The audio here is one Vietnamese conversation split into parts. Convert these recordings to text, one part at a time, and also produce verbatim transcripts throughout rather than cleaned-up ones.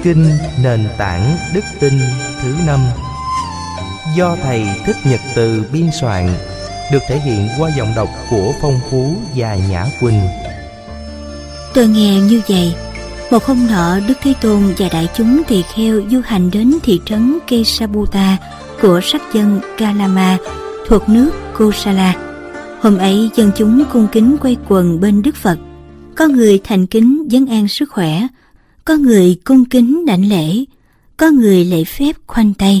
kinh nền tảng đức tin thứ năm, do thầy Thích Nhật Từ biên soạn, được thể hiện qua giọng đọc của Phong Phú và Nhã Quỳnh. Tôi nghe như vậy. Một hôm nọ, Đức Thế Tôn và đại chúng tỳ kheo du hành đến thị trấn Kesaputta của sắc dân Kalama thuộc nước Kosala. Hôm ấy, dân chúng cung kính quay quần bên Đức Phật. Có người thành kính vấn an sức khỏe, có người cung kính đảnh lễ, có người lễ phép khoanh tay,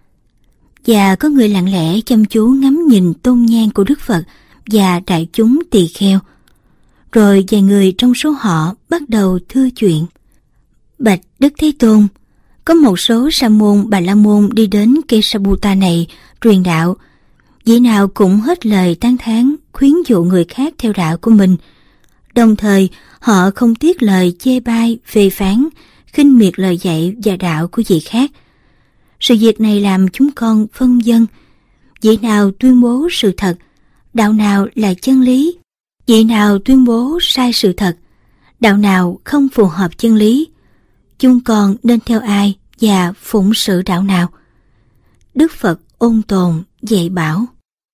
và có người lặng lẽ chăm chú ngắm nhìn tôn nhang của Đức Phật và đại chúng tỳ kheo. Rồi vài người trong số họ bắt đầu thưa chuyện. Bạch Đức Thế Tôn, có một số sa môn Bà La Môn đi đến Kesaputta này truyền đạo. Vị nào cũng hết lời tán thán, khuyến dụ người khác theo đạo của mình. Đồng thời, họ không tiếc lời chê bai, phê phán, khinh miệt lời dạy và đạo của vị khác. Sự việc này làm chúng con phân vân. Vị nào tuyên bố sự thật, đạo nào là chân lý? Vị nào tuyên bố sai sự thật, đạo nào không phù hợp chân lý? Chúng con nên theo ai và phụng sự đạo nào? Đức Phật ôn tồn dạy bảo: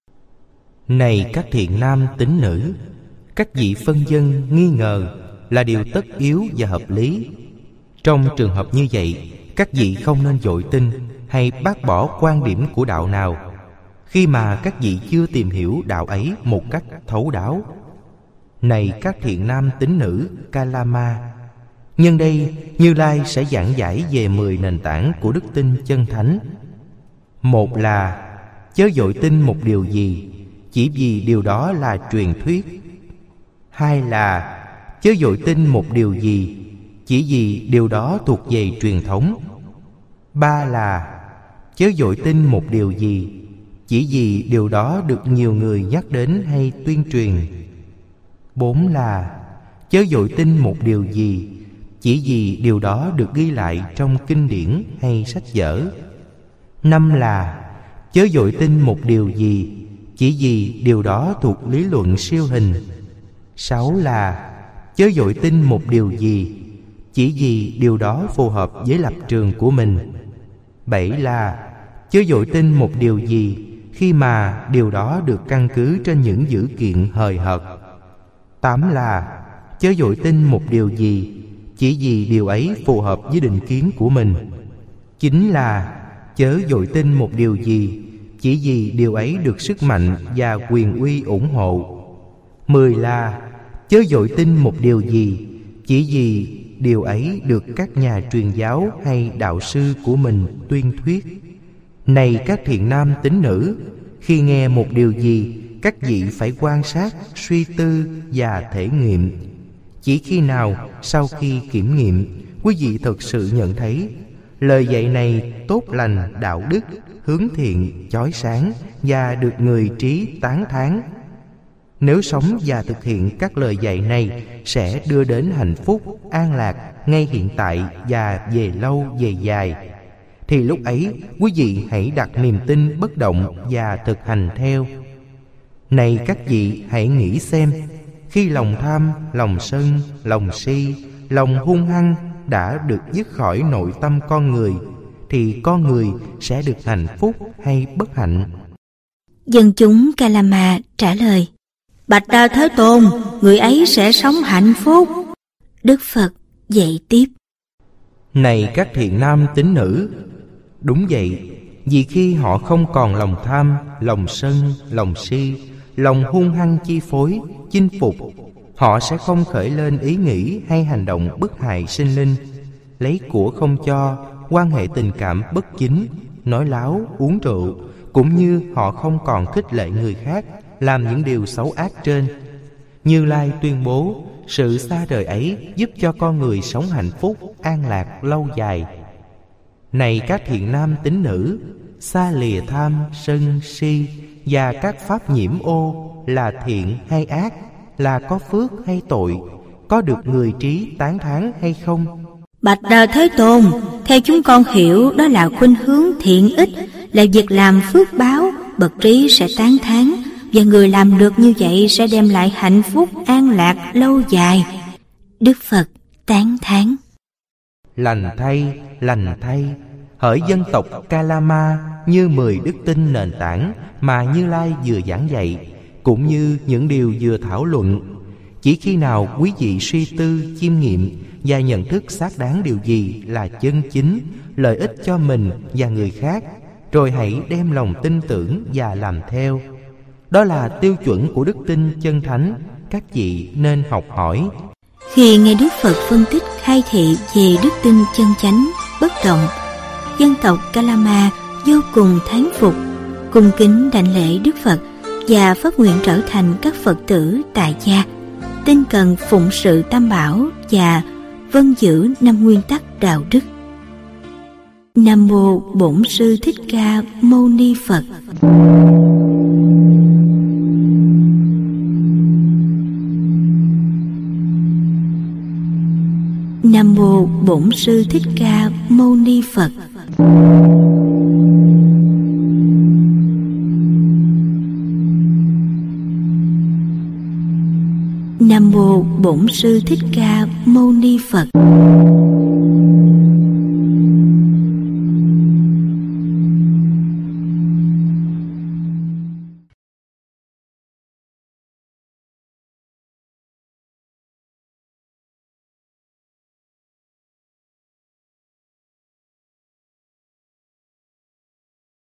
Này các thiện nam tín nữ, các vị phân vân nghi ngờ là điều tất yếu và hợp lý. Trong trường hợp như vậy, các vị không nên vội tin hay bác bỏ quan điểm của đạo nào, khi mà các vị chưa tìm hiểu đạo ấy một cách thấu đáo. Này các thiện nam tín nữ Kalama, nhân đây Như Lai sẽ giảng giải về mười nền tảng của đức tin chân thánh. Một là chớ vội tin một điều gì, chỉ vì điều đó là truyền thuyết. Hai là chớ vội tin một điều gì, chỉ vì điều đó thuộc về truyền thống. Ba là chớ vội tin một điều gì, chỉ vì điều đó được nhiều người nhắc đến hay tuyên truyền. Bốn là chớ vội tin một điều gì, chỉ vì điều đó được ghi lại trong kinh điển hay sách vở. Năm là chớ vội tin một điều gì, chỉ vì điều đó thuộc lý luận siêu hình. Sáu là chớ vội tin một điều gì, chỉ vì điều đó phù hợp với lập trường của mình. Bảy là chớ vội tin một điều gì, khi mà điều đó được căn cứ trên những dữ kiện hời hợt. Tám là chớ vội tin một điều gì, chỉ vì điều ấy phù hợp với định kiến của mình. Chín là chớ vội tin một điều gì, chỉ vì điều ấy được sức mạnh và quyền uy ủng hộ. Mười là chớ vội tin một điều gì, chỉ vì điều ấy được các nhà truyền giáo hay đạo sư của mình tuyên thuyết. Này các thiện nam tín nữ, khi nghe một điều gì, các vị phải quan sát, suy tư và thể nghiệm. Chỉ khi nào sau khi kiểm nghiệm, quý vị thực sự nhận thấy lời dạy này tốt lành, đạo đức, hướng thiện, chói sáng và được người trí tán thán. Nếu sống và thực hiện các lời dạy này sẽ đưa đến hạnh phúc, an lạc ngay hiện tại và về lâu về dài, thì lúc ấy quý vị hãy đặt niềm tin bất động và thực hành theo. Này các vị hãy nghĩ xem, khi lòng tham, lòng sân, lòng si, lòng hung hăng đã được dứt khỏi nội tâm con người, thì con người sẽ được hạnh phúc hay bất hạnh? Dân chúng Kalama trả lời: Bạch Đa Thế Tôn, người ấy sẽ sống hạnh phúc. Đức Phật dạy tiếp: Này các thiện nam tín nữ, đúng vậy, vì khi họ không còn lòng tham, lòng sân, lòng si, lòng hung hăng chi phối, chinh phục, họ sẽ không khởi lên ý nghĩ hay hành động bức hại sinh linh, lấy của không cho, quan hệ tình cảm bất chính, nói láo, uống rượu, cũng như họ không còn khích lệ người khác làm những điều xấu ác trên. Như Lai tuyên bố, sự xa rời ấy giúp cho con người sống hạnh phúc, an lạc lâu dài. Này các thiện nam tín nữ, xa lìa tham, sân, si và các pháp nhiễm ô là thiện hay ác, là có phước hay tội, có được người trí tán thán hay không? Bạch Đà Thế Tôn, theo chúng con hiểu đó là khuynh hướng thiện ích, là việc làm phước báo, bậc trí sẽ tán thán, và người làm được như vậy sẽ đem lại hạnh phúc an lạc lâu dài. Đức Phật tán thán: Lành thay, lành thay, hỡi dân tộc Kalama, như mười đức tin nền tảng mà Như Lai vừa giảng dạy, cũng như những điều vừa thảo luận. Chỉ khi nào quý vị suy tư, chiêm nghiệm và nhận thức xác đáng điều gì là chân chính, lợi ích cho mình và người khác, rồi hãy đem lòng tin tưởng và làm theo. Đó là tiêu chuẩn của đức tin chân thánh, các vị nên học hỏi. Khi nghe Đức Phật phân tích khai thị về đức tin chân chánh, bất động, dân tộc Kalama vô cùng thán phục, cung kính đảnh lễ Đức Phật và phát nguyện trở thành các Phật tử tại gia, tinh cần phụng sự Tam Bảo và vâng giữ năm nguyên tắc đạo đức. Nam mô Bổn Sư Thích Ca Mâu Ni Phật. Nam mô Bổn Sư Thích Ca Mâu Ni Phật. Nam mô Bổn Sư Thích Ca Mâu Ni Phật.